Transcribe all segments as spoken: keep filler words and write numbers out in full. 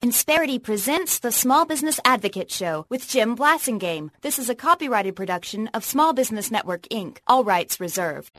Insperity presents the Small Business Advocate Show with Jim Blasingame. This is a copyrighted production of Small Business Network, Incorporated. All rights reserved.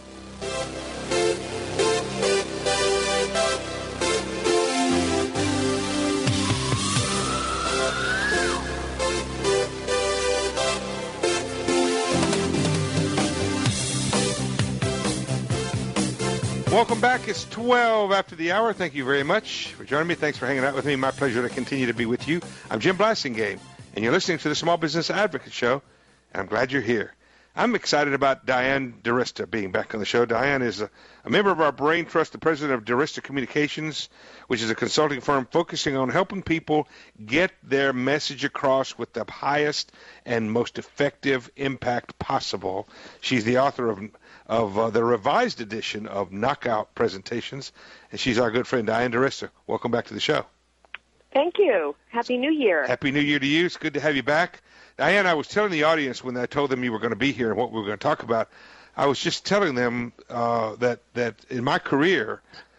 Welcome back. It's twelve after the hour. Thank you very much for joining me. Thanks for hanging out with me. My pleasure to continue to be with you. I'm Jim Blasingame, and you're listening to the Small Business Advocate Show, and I'm glad you're here. I'm excited about Diane DiResta being back on the show. Diane is a, a member of our Brain Trust, the president of DiResta Communications, which is a consulting firm focusing on helping people get their message across with the highest and most effective impact possible. She's the author of of uh, the revised edition of Knockout Presentations, and she's our good friend Diane DiResta. Welcome back to the show. Thank you. Happy New Year. Happy New Year to you. It's good to have you back. Diane, I was telling the audience when I told them you were going to be here and what we were going to talk about, I was just telling them uh, that, that in my career,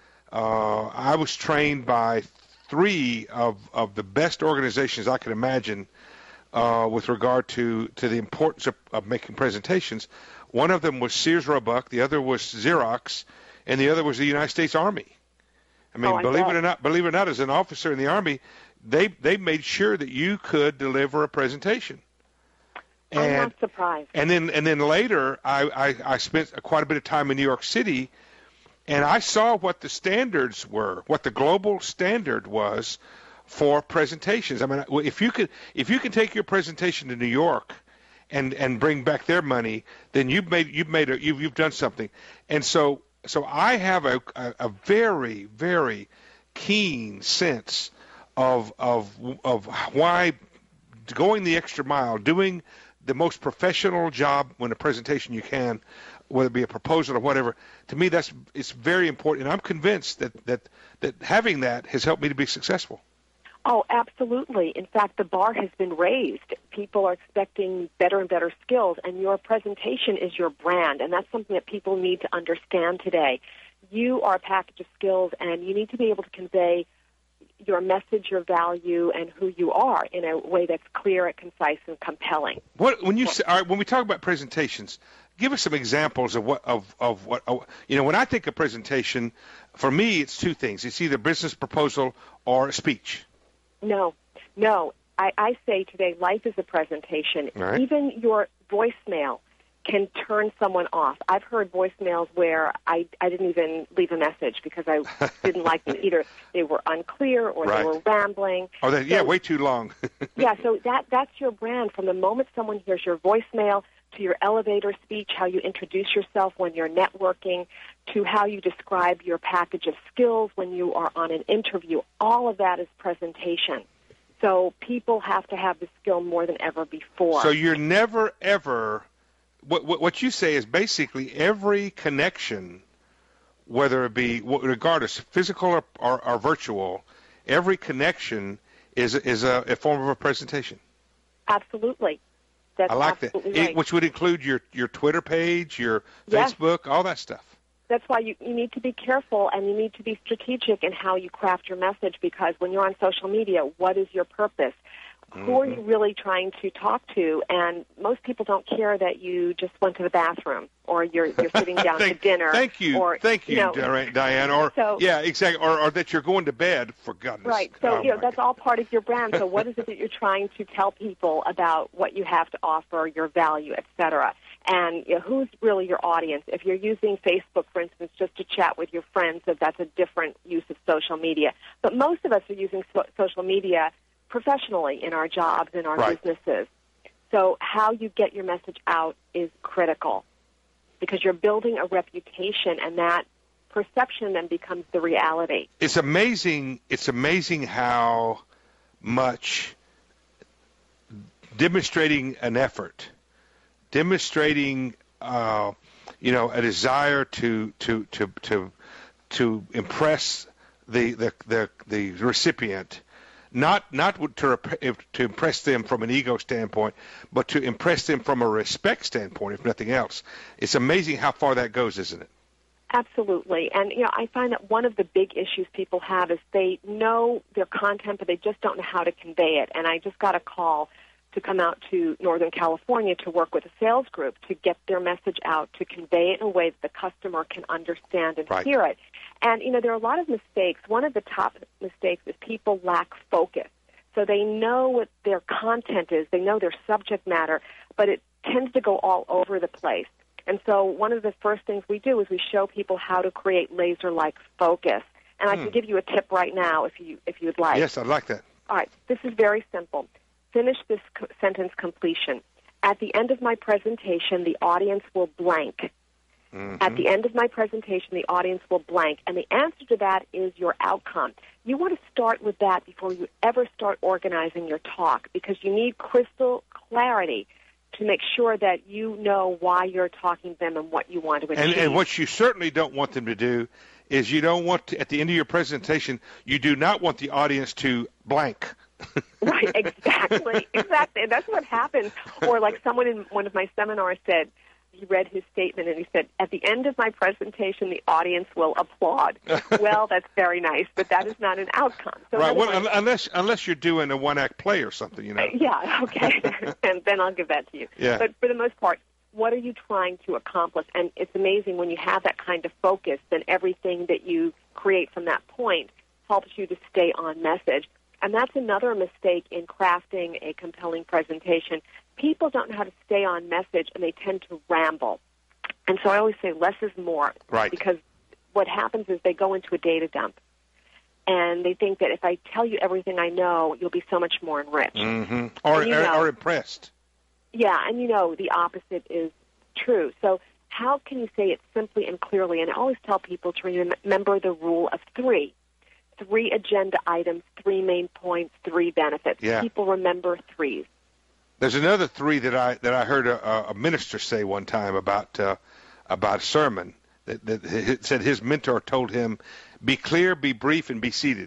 uh, I was trained by three of, of the best organizations I could imagine uh, with regard to, to the importance of, of making presentations. One of them was Sears Roebuck, the other was Xerox, and the other was the United States Army. I mean, oh, I believe bet. it or not, believe it or not, as an officer in the Army, they they made sure that you could deliver a presentation. And, I'm not surprised. And then and then later, I, I, I spent quite a bit of time in New York City, and I saw what the standards were, what the global standard was for presentations. I mean, if you could if you can take your presentation to New York and and bring back their money, then you've made you've made a, you've you've done something. And so so I have a a, a very very keen sense of of of why going the extra mile, doing the most professional job when a presentation you can, whether it be a proposal or whatever. To me, that's it's very important, and I'm convinced that that that having that has helped me to be successful. Oh, absolutely. In fact, the bar has been raised. People are expecting better and better skills, and your presentation is your brand, and that's something that people need to understand today. You are a package of skills, and you need to be able to convey your message, your value, and who you are in a way that's clear and concise and compelling. What when you say, all right, when we talk about presentations, give us some examples of what of of what oh, you know. When I think of presentation, for me, it's two things. It's either business proposal or a speech. No, no. I, I say today life is a presentation. Right. Even your voicemail can turn someone off. I've heard voicemails where I, I didn't even leave a message because I didn't like them. Either they were unclear or right. they were rambling. Oh, that, yeah, so, way too long. yeah, so that that's your brand. From the moment someone hears your voicemail to your elevator speech, how you introduce yourself when you're networking, to how you describe your package of skills when you are on an interview, all of that is presentation. So people have to have the skill more than ever before. So you're never, ever, what, what, what you say is basically every connection, whether it be, regardless, physical or, or, or virtual, every connection is, is a, a form of a presentation. Absolutely. That's I like that, right. it, which would include your, your Twitter page, your yes. Facebook, all that stuff. That's why you, you need to be careful and you need to be strategic in how you craft your message, because when you're on social media, what is your purpose? Mm-hmm. Who are you really trying to talk to? And most people don't care that you just went to the bathroom or you're you're sitting down thank, to dinner. Thank you, or, thank you, you know, Diane. Or so, yeah, exactly. Or, or that you're going to bed, for goodness. Right. So oh you know that's God. all part of your brand. So what is it that you're trying to tell people about what you have to offer, your value, et cetera? And you know, who's really your audience? If you're using Facebook, for instance, just to chat with your friends, that that's a different use of social media. But most of us are using so- social media professionally in our jobs, in our right. businesses. So how you get your message out is critical, because you're building a reputation, and that perception then becomes the reality. It's amazing. It's amazing how much demonstrating an effort, demonstrating, uh, you know, a desire to to to to to impress the the the, the recipient. Not not to to impress them from an ego standpoint, but to impress them from a respect standpoint, if nothing else. It's amazing how far that goes, isn't it? Absolutely. And, you know, I find that one of the big issues people have is they know their content, but they just don't know how to convey it. And I just got a call to come out to Northern California to work with a sales group to get their message out, to convey it in a way that the customer can understand and right. hear it. And, you know, there are a lot of mistakes. One of the top mistakes is people lack focus. So they know what their content is, they know their subject matter, but it tends to go all over the place. And so one of the first things we do is we show people how to create laser-like focus. And I hmm. can give you a tip right now if you if you'd like. Yes, I'd like that. All right. This is very simple. Finish this co- sentence completion. At the end of my presentation, the audience will blank. Mm-hmm. At the end of my presentation, the audience will blank. And the answer to that is your outcome. You want to start with that before you ever start organizing your talk, because you need crystal clarity to make sure that you know why you're talking to them and what you want to achieve. And, and what you certainly don't want them to do is you don't want to, at the end of your presentation, you do not want the audience to blank. Right, exactly, exactly. And that's what happens. Or like someone in one of my seminars said, he read his statement and he said, at the end of my presentation, the audience will applaud. Well, that's very nice, but that is not an outcome. So right, well, words, unless unless you're doing a one-act play or something, you know. Uh, yeah, okay, and then I'll give that to you. Yeah. But for the most part, what are you trying to accomplish? And it's amazing when you have that kind of focus, then everything that you create from that point helps you to stay on message. And that's another mistake in crafting a compelling presentation. People don't know how to stay on message, and they tend to ramble. And so I always say less is more. Right. Because what happens is they go into a data dump, and they think that if I tell you everything I know, you'll be so much more enriched. Mm-hmm. Or, you or, know, or impressed. Yeah, and you know the opposite is true. So how can you say it simply and clearly? And I always tell people to remember the rule of three. Three agenda items, three main points, three benefits. Yeah. People remember threes. There's another three that I that I heard a, a minister say one time about uh, about a sermon that, that it said his mentor told him, "Be clear, be brief, and be seated."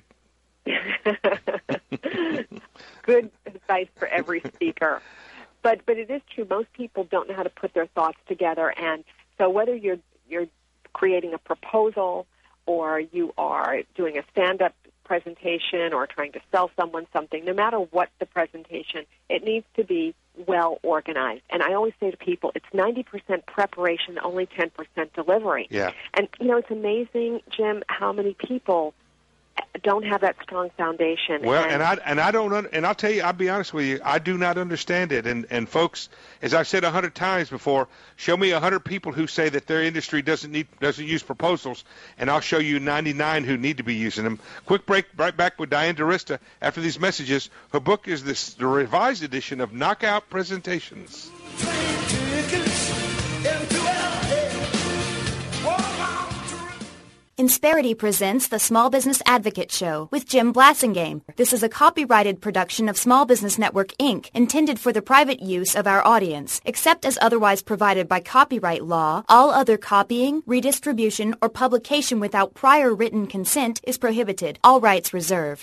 Good advice for every speaker. But but it is true. Most people don't know how to put their thoughts together, and so whether you're you're creating a proposal or you are doing a stand-up presentation or trying to sell someone something, no matter what the presentation, it needs to be well organized. And I always say to people, it's ninety percent preparation, only ten percent delivery. Yeah. And, you know, it's amazing, Jim, how many people don't have that strong foundation. Well, and, and I and I don't un, and I'll tell you, I'll be honest with you, I do not understand it. And and folks, as I've said a hundred times before, show me a hundred people who say that their industry doesn't need doesn't use proposals, and I'll show you ninety-nine who need to be using them. Quick break, right back with Diane DiResta after these messages. Her book is this the revised edition of Knockout Presentations. Insperity presents the Small Business Advocate Show with Jim Blasingame. This is a copyrighted production of Small Business Network, Incorporated, intended for the private use of our audience. Except as otherwise provided by copyright law, all other copying, redistribution, or publication without prior written consent is prohibited. All rights reserved.